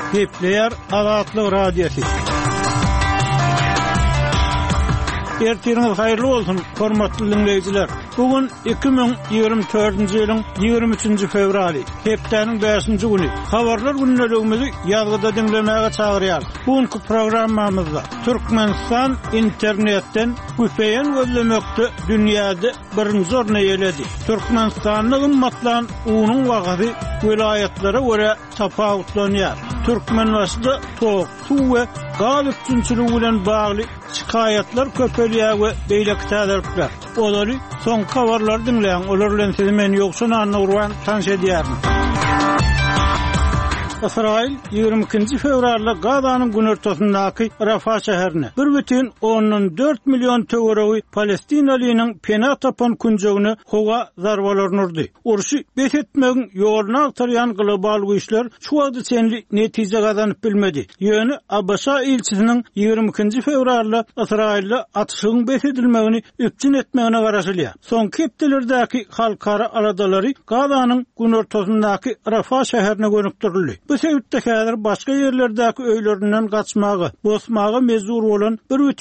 Kepler Azatlyk Radiosu. Ertiriniz hayırlı olsun, hormatly dinleyijiler. Bugün 2024-nji ýylyň 23-nji fevraly, hepdeniň 5-nji güni. Habarlar günneligimizi ýazgyda dinlemäge çagyrýar. Bugünkü programmamyzda Türkmenistan internetden güpeýen gözlemekde dünýäde birinji orna ýeledi. Türkmenistanyň ymmatlaryň unuň wagty welaýatlary görä tapawutlanýar. Türkmenbaşyda tok, suw we gaz üçinçiligi bilen bagly şikayetler köpelýär we beýleki täzelikler. Olary soň habarlar dinleýän, olar bilen sizi men ýoksun anurwan tanş edýärin. İsrail 22 fevrarda Gazanyň günortasyndaky Rafa şäherine 1,4 milyon töweregi Palestinalynyň pena tapan künjegine howa zarbalar nurdy. Urşy bethetmegiň ýoluna agtarýan global güýçler şu wagty senli netije gazanyp bilmedi. Ýöne Abasa ilçisiniň 22 fevrarda İsrailde atyşyň bethedilmegini üpçün etmegine garaşylýar. Soňky hepdelerdäki halkara aradalary Gazanyň günortasyndaky Rafa şäherine gönükdirildi. Bu sebäpde häzir başga ýerlerdäki öýlerinden gaçmagy, bosmagy mezur bolan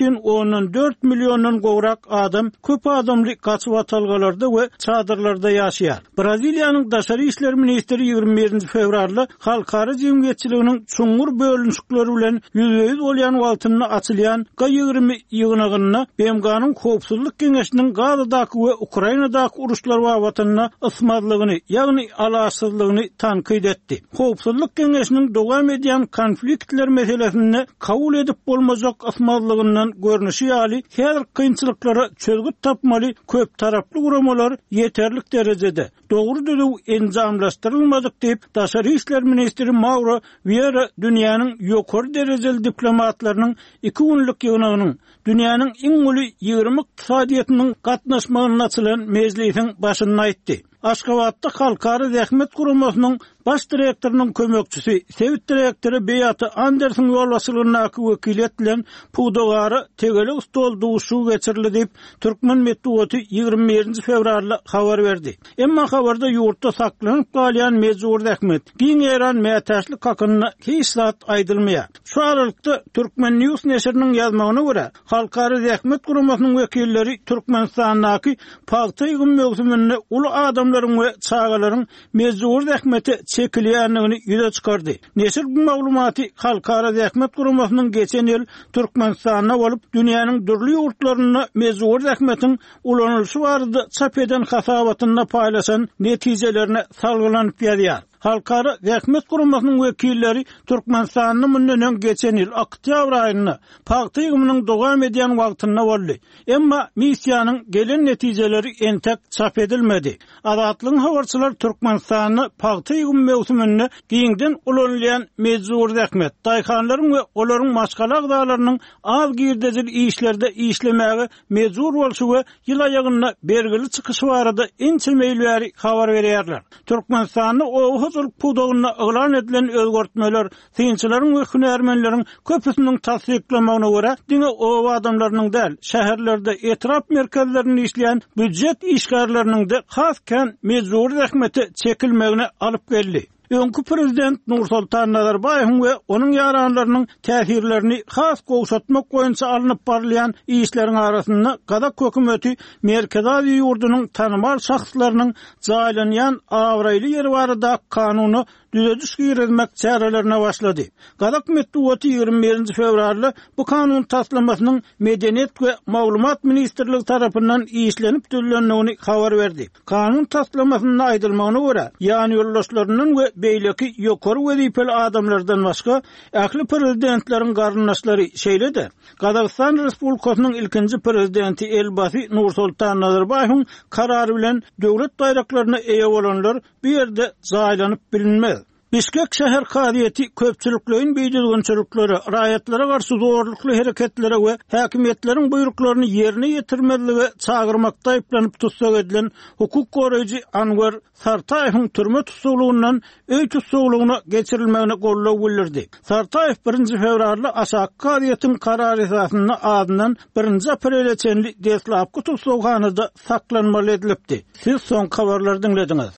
1,4 milyondan gowrak adam köp adamly gaçyp atalgalarda we çadırlarda ýaşaýar. Braziliýanyň daşary işler ministri 21 fevrarda halkara jemgyýetçiliginiň çuňur bölünşikleri bilen ýüzüýüz bolýan wagtyny açylýan G20 ýygynyna BMG'nyň Howpsuzlyk Geňeşiniň Gazadaky we Ukrainadaky uruşlar watyna ysmadlygyny, ýagny alasyzlygyny tankyd etdi. Howpsuzlyk Geňeşiniň dowam edýän konfliktler meselesini kabul edip bolmajak asmadlygyndan görnüşi ýaly her kynçylyklara çözgüt tapmaly köp taraply guramalar ýeterlik derejede dogry düzüw enjamlaşdyrylmadyk diýip daşary işler ministri Mauro Vieira dünýäniň ýokary derejeli diplomatlarynyň 2 günlük ýygynyň dünýäniň iň uly 20 iqtisadiýatynyň gatnaşmagyna açylan mejlisiň başynda aýtdy. Aşgabatda halkara zähmet guramasynyň baş direktorynyň kömekçisi, Sewit direktory Beýaty Anderson ýolbaşçylygynaky wekil bilen pudogary tegeli stol duşu geçirildi diýip Türkmen medeniýeti 21 fevrarda habar berdi. Emma habarda ýurtda saklanyp galýan mezur zähmet giň eran mätäçlik hakyna hiç zat aýdylmaýar. Şu aralykda Türkmen News neşriniň ýazmagyna görä, halkara zähmet guramasynyň wekilleri Türkmenistandaky paýta ýygyn mövsüminde uly adamlaryň we çağalaryň mezur zähmeti çekilýänligini ýüze çykardy. Neşir bu maglumaty halkara zähmet guramasynyň geçen ýyl Türkmenistana bolup dünýäniň dürli ýurtlaryna mezur zähmetiň ulanylşy barada çap eden hasabatyna paýlaşan netijelerini salgylanyp ýazýar. Halkara zähmet guramasynyň wekilleri Türkmenistanyň münden geçen ýyl oktýabr aýyna paýta ýygymynyň dowam edýän wagtyna boldy. Emma missiýanyň gelen netijeleri entek çap edilmedi. Azatlyk habarçylar Türkmenistanyny paýta ýygym mewsüminde giňden ulanýan mezur zähmet daýhanlaryň we olaryň maşgala agdalarynyň az girdejil işlerde işlemäge mezur bolşy we ýyl aýagyna bergili çykyşy barada inçe meýilbäri habar berýärler. Türkmenistanyny huzurluk pudogyna ýylan edilen özgörtmeler synçylaryň we hünärmenleriň köpüsiniň tasdiklamagyna görä diňe o adamlarynyň däl şäherlerde etrap merkezlerini işleýän büdjet işgärleriniň de hasken mezur zähmeti çekilmegine alyp geldi. Öňkü prezident Nursultan Nazarbayew we onuň ýaranlarynyň täsirlerini has gowşatmak boýunça alınıp barylýan işleriň arasynda Gazak hökümeti Merkezi ýurdunyň tanymal şahslarynyň jaýlanýan awraýly ýeri barada kanuny düzediş girmek çärelerine başlady. Gazak medeniýeti 21 fevrarda bu kanun taslamasynyň Medeniýet we Maglumat ministrligi tarapyndan işlenip düzülendigini habar berdi. Kanun taslamasynyň aýdylmagyna görä, ýani ýoldaşlarynyň we beýleki ýokary wezipeli adamlardan başga ähli prezidentleriň garyndaşlary şeýledi. Gazakistan Respublikasynyň ilkinji prezidenti Elbasy Nursultan Nazarbayew karary bilen döwlet daýraklaryna eýe bolanlar bu ýerde jaýlanyp bilinmez. Bişkek şäher kaziýeti köpçüliklerin beýdilgençiliklere, raýatlara garşy zorlukly hereketlere we häkimetleriň buýruklaryny ýerine ýetirmezligi çagyrmakda aýplanyp tutsak edilen hukuk goraýjy Anwar Sartaýewiň türme tutulugyndan öý tutulugyna geçirilmegine gollaw bildirdi. Sartaýew 1 fevrarda aşağı kaziýetiň karary esasyny adından 1 aprele çenli Deslapky tutulugynda saklanmaly edilipdi. Siz soň habarlary dinlediňiz.